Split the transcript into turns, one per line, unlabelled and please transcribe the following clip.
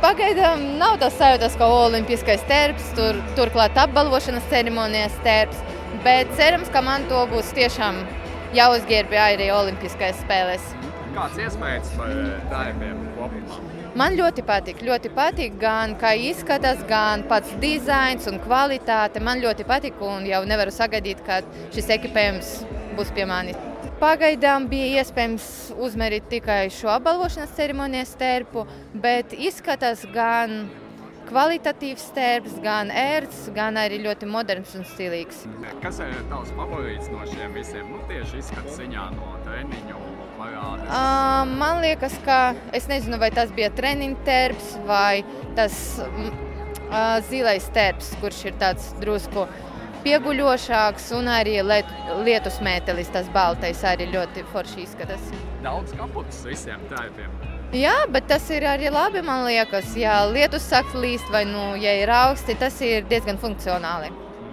Pagaidām nav tas sajūtas, ka olimpiskais tērps, turklāt apbalvošanas ceremonijas tērps, bet cerams, ka man to būs tiešām jāuzģērbja arī olimpiskais spēles.
Kāds iespējas par tērpiem kopumā?
Man ļoti patīk gan kā izskatās, gan pats dizains un kvalitāte. Man ļoti patīk un jau nevaru sagaidīt, kad šis ekipējums būs pie manis. Pagaidām bija iespējams uzmērīt tikai šo apbalvošanas ceremonijas tērpu, bet izskatās gan kvalitatīvs tērps, gan ērts, gan arī ļoti moderns un stilīgs.
Kas ir tavs favorīts no šiem visiem? Tieši izskats ziņā no treniņu parādes.
Man liekas, ka es nezinu, vai tas bija treniņu tērps vai tas zilais tērps, kurš ir tāds drusku pieguļošāks, un arī lietus mētelis, tas baltais arī ļoti forši izskatās.
Daudz kaputas visiem tērpiem.
Jā, bet tas ir arī labi, man liekas. Ja lietus sāk līst vai ja ir augsti, tas ir diezgan funkcionāli.